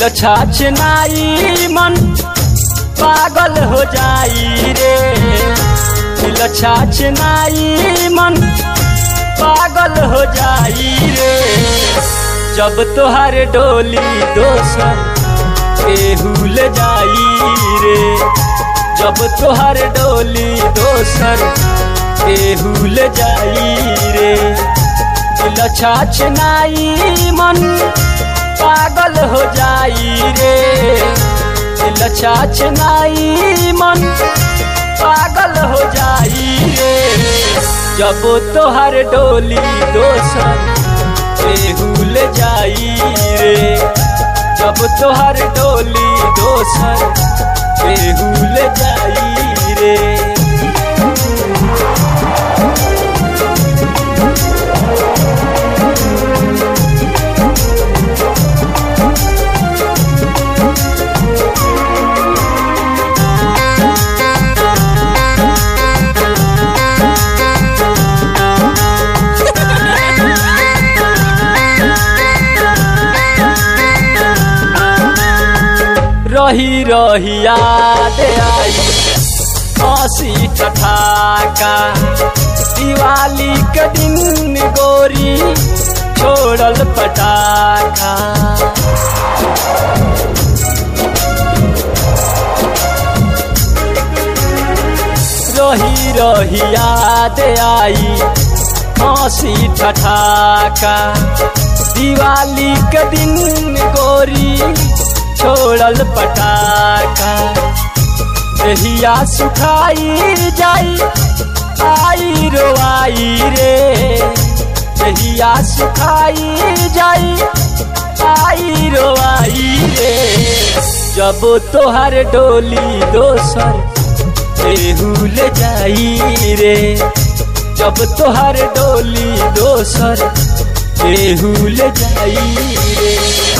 दिल छाछनाई मन पागल हो जाई रे, दिल छाछनाई मन पागल हो जाई रे। जब तोहर डोली दोसर केहू ले जाई रे, जब तोहर डोली दोसर केहू ले जाई रे। दिल छाछनाई मन पागल हो जाई रे, दिल छाछनाई मन पागल हो जाई रे। जब तोहर डोली दोसर केहू ले जाई रे, जब तोहर डोली दोसर केहू ले जाई रे। रही रही याद आई हंसी ठठाका, दिवाली के दिन गोरी छोड़ल पटाखा। रही रही याद आई हंसी ठठाका, दिवाली के दिन गोरी छोड़ल पटाखा। देहिया सुखाई जाई आई रोआई रे, देहिया सुखाई जाई आई रोआई रे। जब तोहर डोली दोसर केहू ले जाई रे, जब तोहर डोली दोसर केहू ले जाई रे।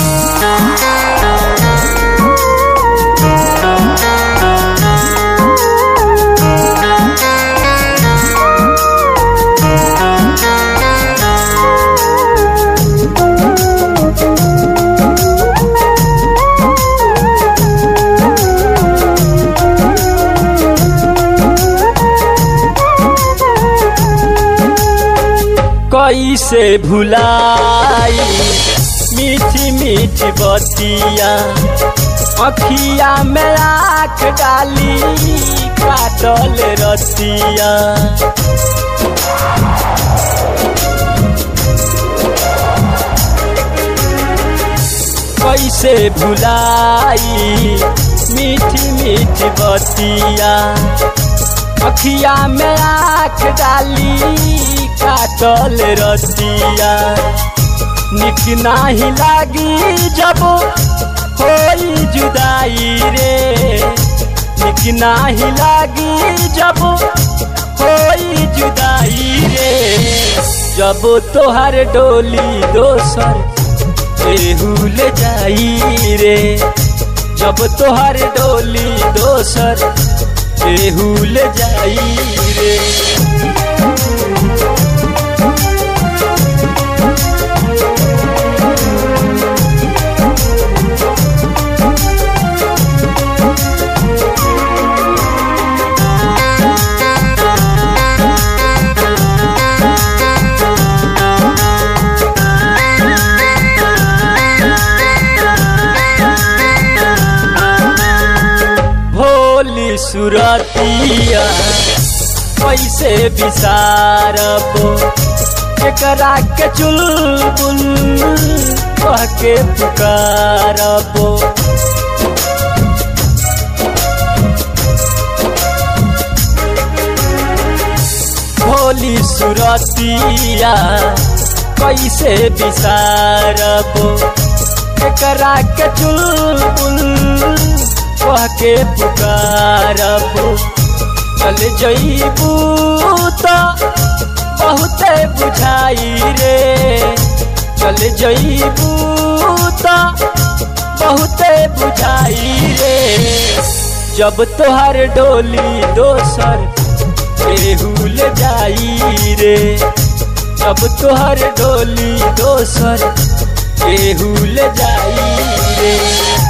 कैसे भुलाई मीठी मीठी बतिया, अखिया में आँख डाली काटल रतिया। कैसे भुलाई मीठी मीठी बतिया, अखिया में आँख डाली काटल रतिया। निक नाही लागी जब होई जुदाई रे, निक नाही लागी जब होई जुदाई रे। जब तोहर डोली दोसर केहू ले जाई रे, जब तोहर डोली दोसर केहू ले जाई रे। भोली सुरतिया कैसे बिसारबो, एकरा के चुलबुल कह के पुकारबो। भोली सुरतिया कैसे बिसारबो, एकरा के चुलबुल कह के पुकारबो। चल जईबू तो बहुते बुझाई रे, चल जईबू तो बहुते बुझाई रे। जब तोहर डोली दोसर केहू ले जाई रे, जब तोहर डोली दोसर केहू ले जाई रे।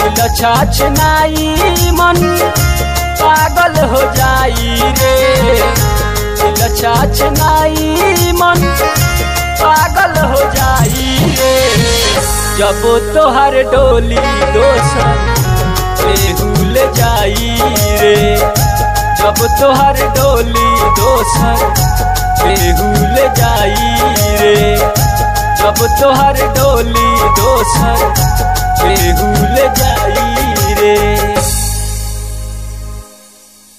छछनाई मन पागल हो जाई रे, छछनाई मन पागल हो जाई रे। जब तोहर डोली दोसर बेहुल जाई रे, जब तोहर डोली दोसर बेहुल जाई रे, जब तोहर डोली दोसर बेहुल जाई रे।